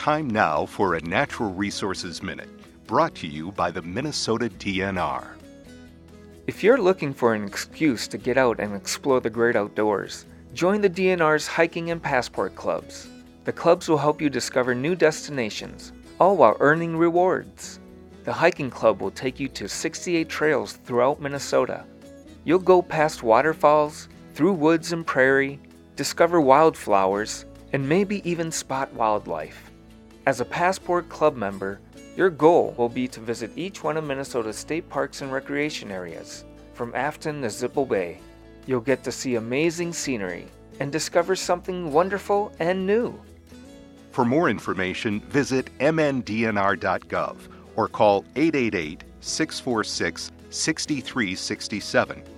Time now for a Natural Resources Minute, brought to you by the Minnesota DNR. If you're looking for an excuse to get out and explore the great outdoors, join the DNR's Hiking and Passport Clubs. The clubs will help you discover new destinations, all while earning rewards. The hiking club will take you to 68 trails throughout Minnesota. You'll go past waterfalls, through woods and prairie, discover wildflowers, and maybe even spot wildlife. As a Passport Club member, your goal will be to visit each one of Minnesota's state parks and recreation areas, from Afton to Zipple Bay. You'll get to see amazing scenery and discover something wonderful and new. For more information, visit mndnr.gov or call 888-646-6367.